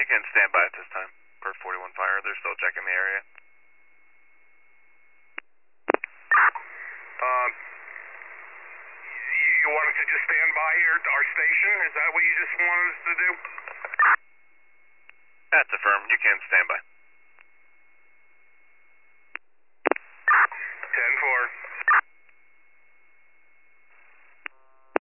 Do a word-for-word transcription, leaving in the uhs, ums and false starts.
you can stand by at this time for forty-one Fire. They're still checking the area. Um, you, you want us to just stand by here at our station? Is that what you just wanted us to do? That's affirmed. You can stand by.